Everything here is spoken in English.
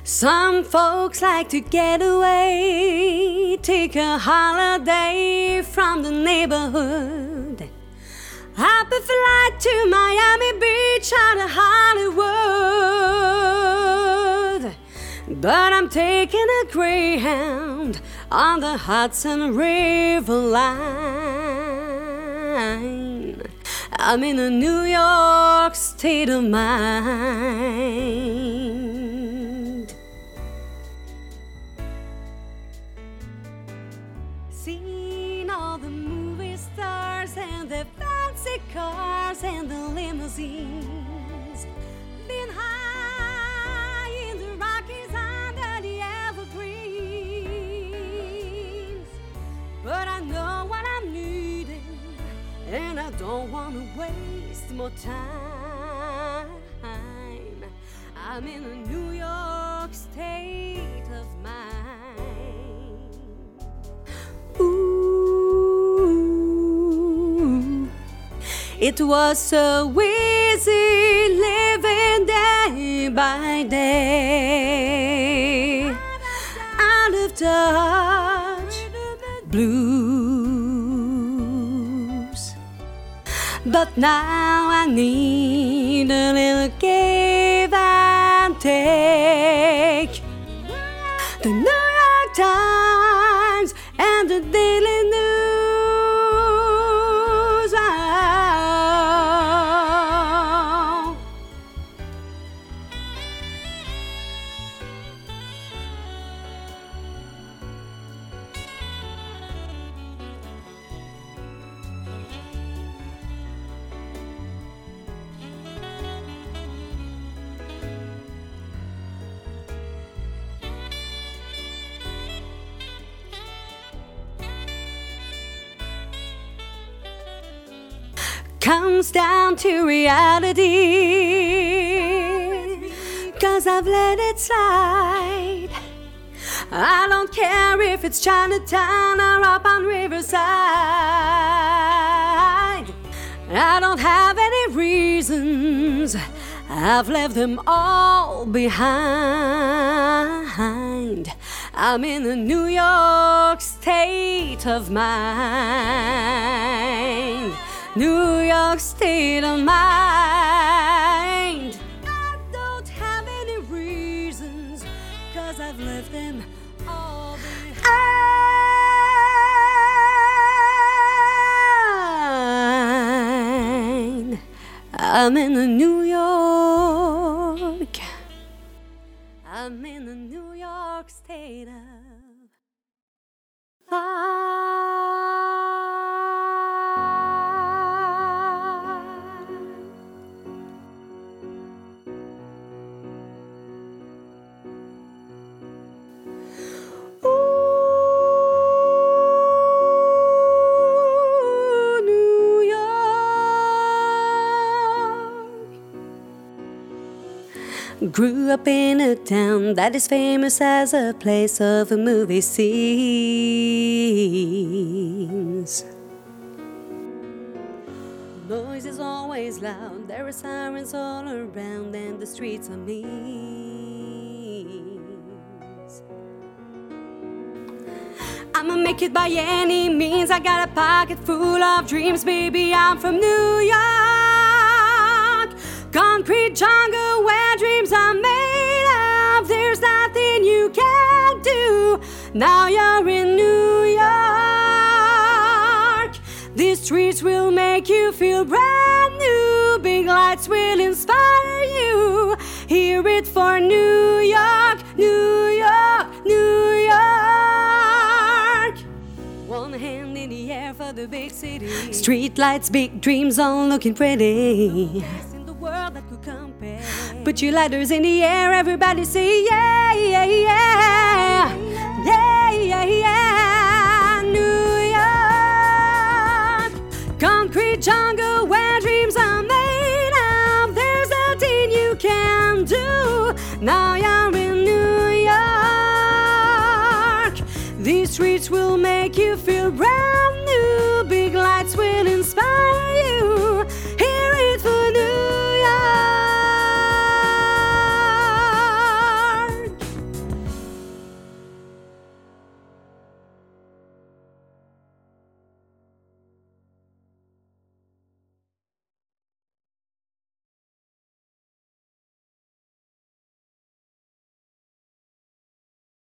Some folks like to get away, take a holiday from the neighborhood. Happy flight to Miami Beach out of Hollywood. But I'm taking a Greyhound on the Hudson River line. I'm in a New York state of mind. Seen all the movie stars and their fancy cars and the limousines. Been high in the Rockies under the evergreens. But I know what I'm needing, and I don't want to waste more time. I'm in a New York state of mind. Ooh, it was so easy living day by day, out of touch, blues. But now I need a little give and take. The New York Times and the Daily News. Wow. Comes down to reality, 'cause I've let it slide. I don't care if it's Chinatown or up on Riverside. I don't have any reasons, I've left them all behind. I'm in a New York state of mind. New York state of mind. I don't have any reasons, 'cause I've left them all behind. I'm in a New York. I'm in a New York state of mind. Grew up in a town that is famous as a place of movie scenes. Noise is always loud, there are sirens all around, and the streets are means. I'ma make it by any means, I got a pocket full of dreams, baby, I'm from New York. Concrete jungle where dreams are made of. There's nothing you can't do. Now you're in New York. These streets will make you feel brand new. Big lights will inspire you. Hear it for New York, New York, New York. One hand in the air for the big city. Street lights, big dreams, all looking pretty. World that could compare. Put your lighters in the air, everybody say yeah, yeah, yeah, yeah, yeah, yeah. New York, concrete jungle where dreams are made of. There's nothing you can do. Now you're in New York. These streets will make you feel brand new. Big lights will